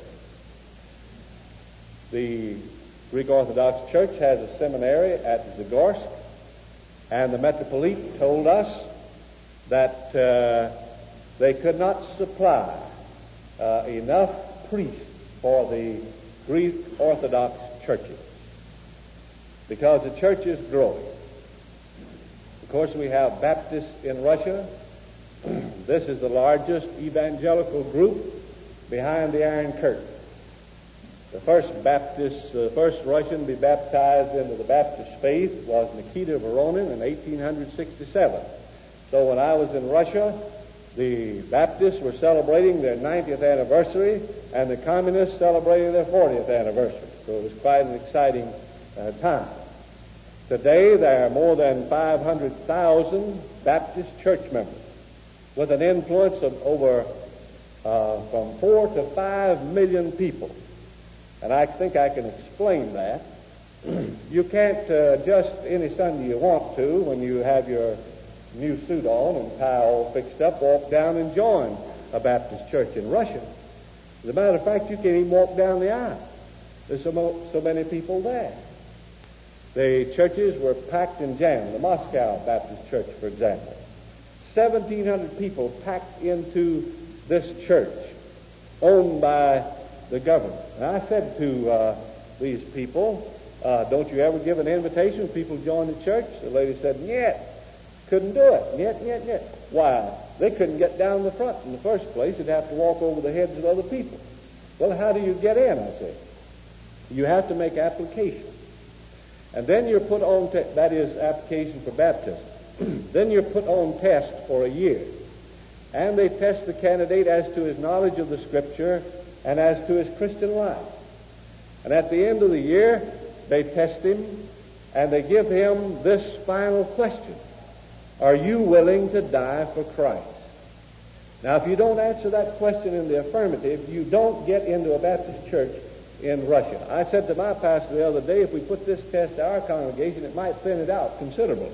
The Greek Orthodox Church has a seminary at Zagorsk, and the Metropolite told us that uh, they could not supply uh, enough priests for the Greek Orthodox churches because the church is growing. Of course, we have Baptists in Russia. This is the largest evangelical group behind the Iron Curtain. The first Baptist, the uh, first Russian to be baptized into the Baptist faith was Nikita Voronin in eighteen sixty-seven. So when I was in Russia, the Baptists were celebrating their ninetieth anniversary, and the Communists celebrating their fortieth anniversary. So it was quite an exciting uh, time. Today, there are more than five hundred thousand Baptist church members, with an influence of over uh, from four to five million people. And I think I can explain that. You can't uh, just any Sunday you want to, when you have your new suit on and tie all fixed up, walk down and join a Baptist church in Russia. As a matter of fact, you can't even walk down the aisle. There's so, mo- so many people there. The churches were packed and jammed. The Moscow Baptist Church, for example. seventeen hundred people packed into this church, owned by the government. And I said to uh, these people, uh, don't you ever give an invitation when people join the church? The lady said, "Nyet, couldn't do it. Nyet, nyet, nyet." Why? They couldn't get down the front in the first place. They'd have to walk over the heads of other people. Well, how do you get in, I said? You have to make application. And then you're put on, te- that is application for baptism. Then you're put on test for a year. And they test the candidate as to his knowledge of the Scripture and as to his Christian life. And at the end of the year, they test him and they give him this final question. Are you willing to die for Christ? Now, if you don't answer that question in the affirmative, you don't get into a Baptist church in Russia. I said to my pastor the other day, if we put this test to our congregation, it might thin it out considerably.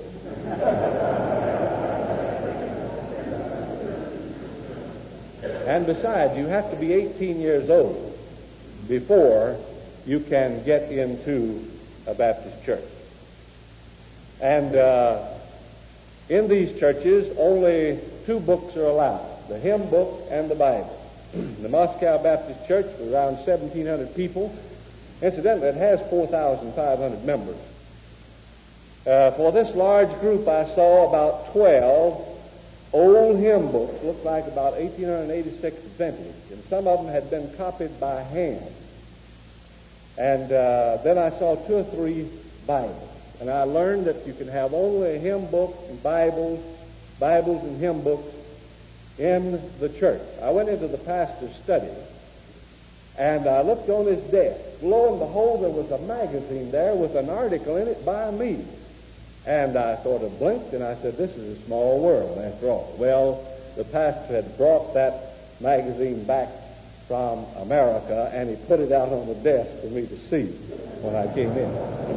And besides, you have to be eighteen years old before you can get into a Baptist church. And uh, in these churches, only two books are allowed, the hymn book and the Bible. The Moscow Baptist Church, with around seventeen hundred people, incidentally, it has four thousand five hundred members. Uh, for this large group, I saw about twelve old hymn books, looked like about eighteen eighty-six vintage, and some of them had been copied by hand. And uh, then I saw two or three Bibles. And I learned that you can have only a hymn book and Bibles, Bibles and hymn books in the church. I went into the pastor's study, and I looked on his desk. Lo and behold, there was a magazine there with an article in it by me. And I sort of blinked, and I said, this is a small world, after all. Well, the pastor had brought that magazine back from America, and he put it out on the desk for me to see when I came in.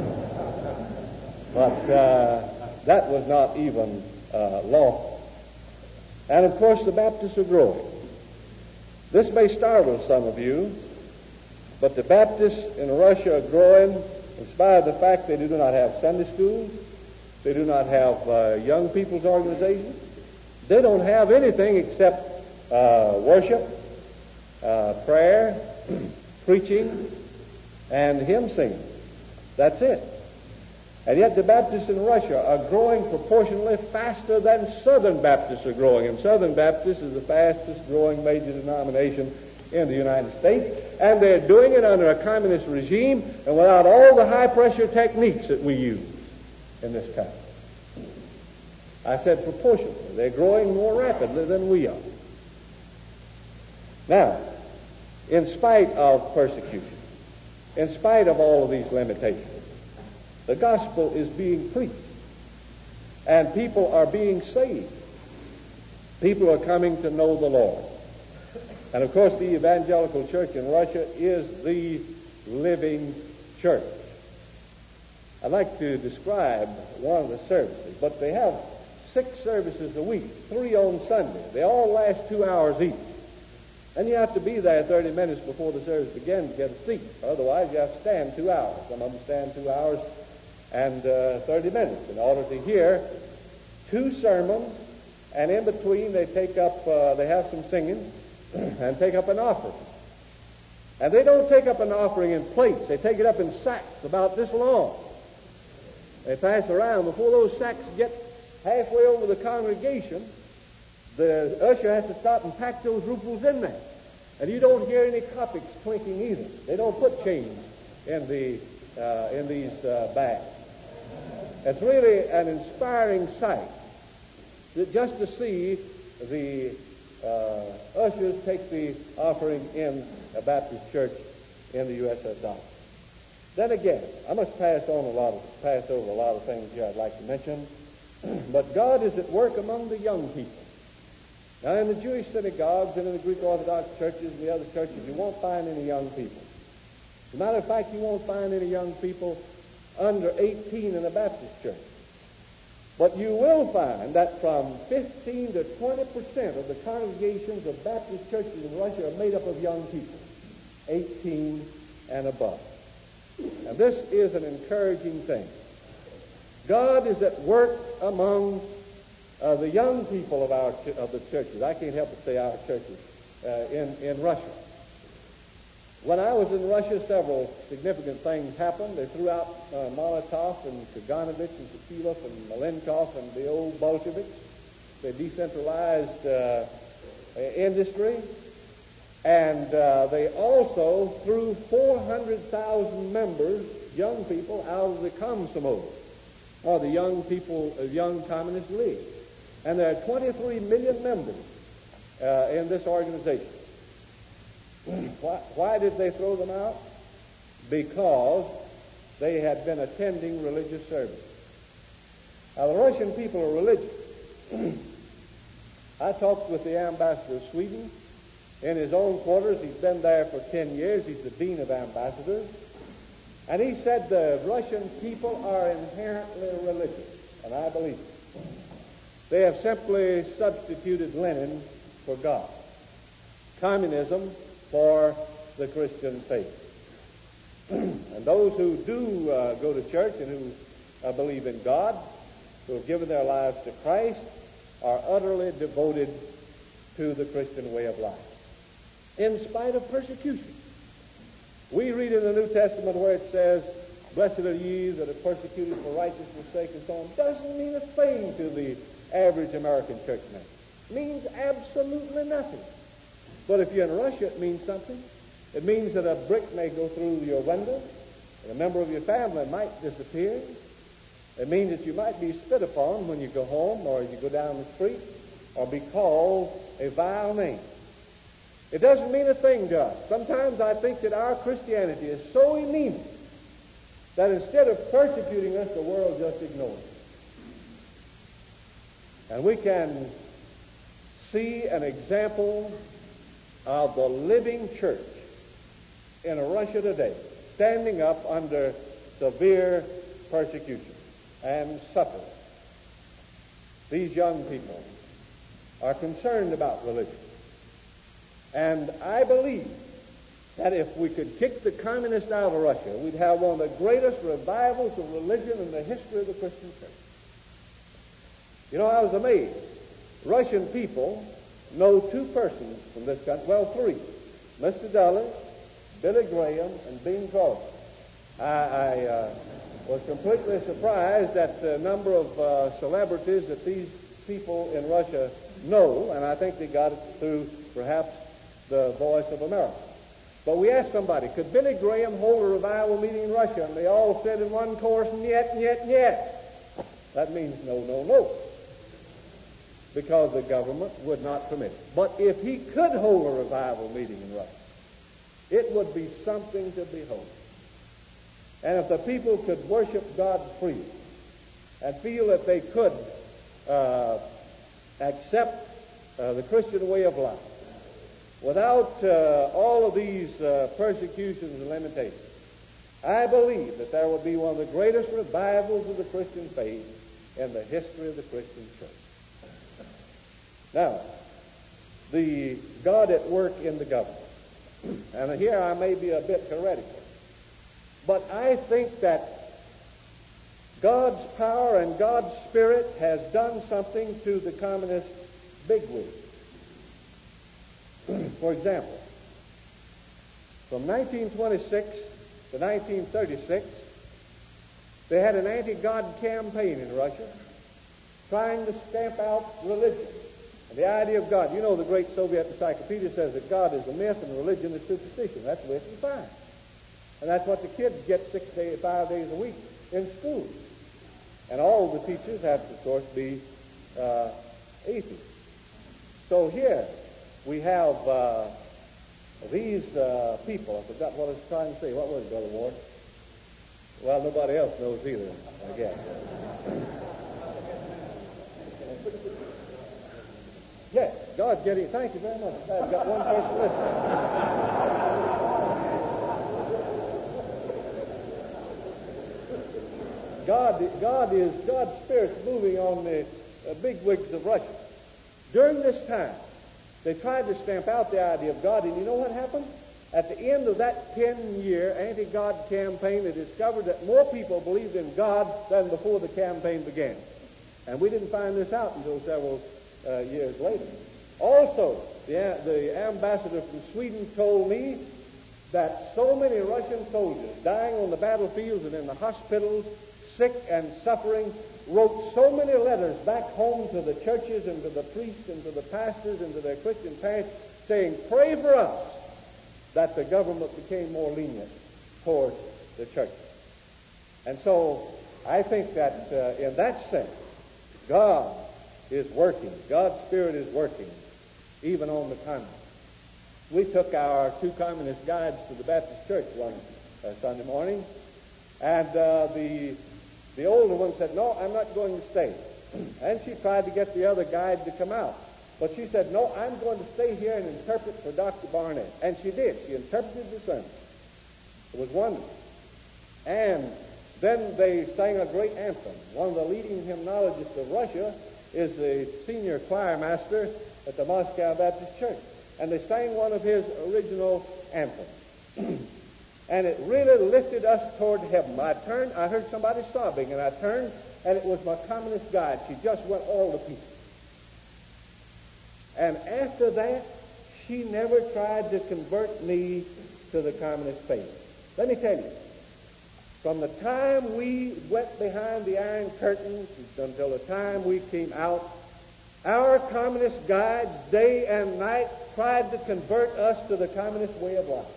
But uh, that was not even uh, lawful. And, of course, the Baptists are growing. This may startle some of you, but the Baptists in Russia are growing in spite of the fact they do not have Sunday schools. They do not have uh, young people's organizations. They don't have anything except uh, worship, uh, prayer, preaching, and hymn singing. That's it. And yet the Baptists in Russia are growing proportionally faster than Southern Baptists are growing. And Southern Baptists is the fastest growing major denomination in the United States. And they're doing it under a communist regime and without all the high-pressure techniques that we use in this country. I said proportionally. They're growing more rapidly than we are. Now, in spite of persecution, in spite of all of these limitations, the gospel is being preached, and people are being saved. People are coming to know the Lord. And, of course, the evangelical church in Russia is the living church. I'd like to describe one of the services, but they have six services a week, three on Sunday. They all last two hours each. And you have to be there thirty minutes before the service begins to get a seat. Otherwise, you have to stand two hours. Some of them stand two hours and uh, thirty minutes in order to hear two sermons, and in between they take up, uh, they have some singing and take up an offering. And they don't take up an offering in plates. They take it up in sacks about this long. They pass around. Before those sacks get halfway over the congregation, the usher has to stop and pack those rubles in there. And you don't hear any kopecks clinking either. They don't put change in the uh, in these uh, bags. It's really an inspiring sight that just to see the uh, ushers take the offering in a Baptist church in the U S S R. Then again, I must pass on a lot of, pass over a lot of things here I'd like to mention, but God is at work among the young people. Now, in the Jewish synagogues and in the Greek Orthodox churches and the other churches, you won't find any young people. As a matter of fact, you won't find any young people under eighteen in a Baptist church. But you will find that from fifteen to twenty percent of the congregations of Baptist churches in Russia are made up of young people, eighteen and above. And this is an encouraging thing. God is at work among uh, the young people of our ch- of the churches. I can't help but say our churches uh, in, in Russia. When I was in Russia, several significant things happened. They threw out uh, Molotov and Kaganovich and Tukilov and Malenkov and the old Bolsheviks. They decentralized uh, industry. And uh, they also threw four hundred thousand members, young people, out of the Komsomol, or the Young People, uh, Young Communist League. And there are twenty-three million members uh, in this organization. why, why did they throw them out? Because they had been attending religious service. Now, the Russian people are religious. I talked with the ambassador of Sweden in his own quarters. He's been there for ten years. He's the dean of ambassadors. And he said the Russian people are inherently religious, and I believe it. They have simply substituted Lenin for God, communism for the Christian faith. And those who do uh, go to church and who uh, believe in God, who have given their lives to Christ, are utterly devoted to the Christian way of life, in spite of persecution. We read in the New Testament where it says, "Blessed are ye that are persecuted for righteousness' sake," and so on. Doesn't mean a thing to the average American churchman. It means absolutely nothing. But if you're in Russia, it means something. It means that a brick may go through your window, and a member of your family might disappear. It means that you might be spit upon when you go home or you go down the street, or be called a vile name. It doesn't mean a thing to us. Sometimes I think that our Christianity is so anemic that instead of persecuting us, the world just ignores it. And we can see an example of the living church in Russia today, standing up under severe persecution and suffering. These young people are concerned about religion. And I believe that if we could kick the communists out of Russia, we'd have one of the greatest revivals of religion in the history of the Christian church. You know, I was amazed. Russian people know two persons from this country, well, three. Mister Dulles, Billy Graham, and Bing Crosby. I, I uh, was completely surprised at the number of uh, celebrities that these people in Russia know, and I think they got it through perhaps the Voice of America. But we asked somebody, could Billy Graham hold a revival meeting in Russia? And they all said in one chorus, "Nyet, nyet, nyet." That means no, no, no, because the government would not permit it. But if he could hold a revival meeting in Russia, it would be something to behold. And if the people could worship God freely and feel that they could uh, accept uh, the Christian way of life without uh, all of these uh, persecutions and limitations, I believe that there would be one of the greatest revivals of the Christian faith in the history of the Christian church. Now, the God at work in the government. And here I may be a bit heretical, but I think that God's power and God's Spirit has done something to the communist bigwigs. For example, from nineteen twenty-six to nineteen thirty-six, they had an anti-God campaign in Russia trying to stamp out religion and the idea of God. You know, the great Soviet encyclopedia says that God is a myth and religion is superstition. That's the way it's defined. And that's what the kids get six days, five days a week in school. And all the teachers have to, of course, be uh, atheists. So here we have uh, these uh, people. I forgot what I was trying to say. What was it, Brother Ward? Well, nobody else knows either, I guess. Yes, God's getting, thank you very much. I've got one person listening. God, God is, God's Spirit's moving on the uh, bigwigs of Russia. During this time, they tried to stamp out the idea of God, and you know what happened? At the end of that ten-year anti-God campaign, they discovered that more people believed in God than before the campaign began. And we didn't find this out until several uh, years later. Also, the, the ambassador from Sweden told me that so many Russian soldiers dying on the battlefields and in the hospitals, sick and suffering, wrote so many letters back home to the churches and to the priests and to the pastors and to their Christian parents saying, pray for us, that the government became more lenient towards the churches. And so I think that uh, in that sense, God is working. God's Spirit is working, even on the communists. We took our two communist guides to the Baptist church one uh, Sunday morning, and uh, the the older one said, no, I'm not going to stay. And she tried to get the other guide to come out. But she said, no, I'm going to stay here and interpret for Doctor Barnett. And she did. She interpreted the sermon. It was wonderful. And then they sang a great anthem. One of the leading hymnologists of Russia is the senior choir master at the Moscow Baptist Church. And they sang one of his original anthems. And it really lifted us toward heaven. I turned, I heard somebody sobbing, and I turned, and it was my communist guide. She just went all to pieces. And after that, she never tried to convert me to the communist faith. Let me tell you, from the time we went behind the Iron Curtain until the time we came out, our communist guides, day and night, tried to convert us to the communist way of life.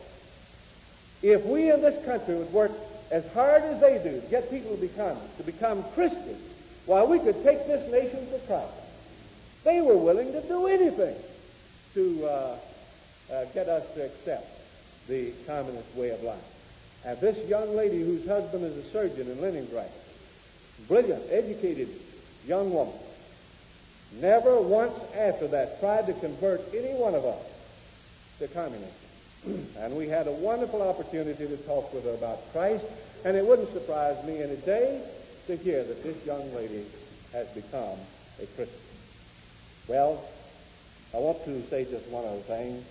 If we in this country would work as hard as they do to get people to become, to become Christians, while we could take this nation to Christ, they were willing to do anything to uh, uh, get us to accept the communist way of life. And this young lady whose husband is a surgeon in Leningrad, brilliant, educated young woman, never once after that tried to convert any one of us to communism. And we had a wonderful opportunity to talk with her about Christ, and it wouldn't surprise me any day to hear that this young lady has become a Christian. Well, I want to say just one other thing.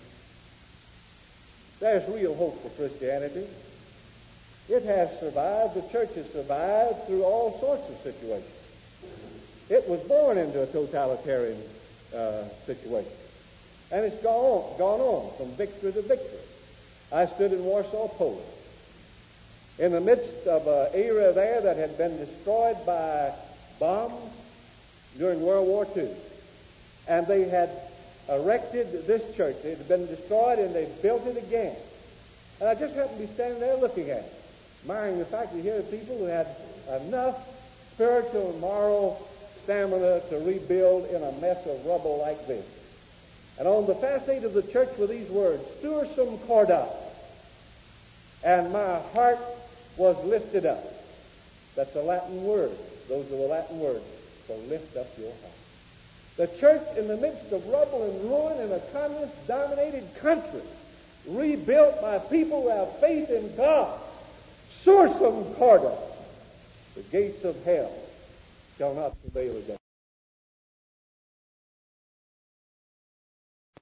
There's real hope for Christianity. It has survived, the church has survived through all sorts of situations. It was born into a totalitarian uh, situation. And it's gone on, gone on from victory to victory. I stood in Warsaw, Poland, in the midst of an era there that had been destroyed by bombs during World War Two. And they had erected this church. It had been destroyed, and they built it again. And I just happened to be standing there looking at it, admiring the fact that here are people who had enough spiritual and moral stamina to rebuild in a mess of rubble like this. And on the facade of the church were these words, Sursum corda. And my heart was lifted up. That's a Latin word. Those are the Latin words. So lift up your heart. The church in the midst of rubble and ruin in a communist-dominated country, rebuilt by people who have faith in God. Sursum corda. The gates of hell shall not prevail against.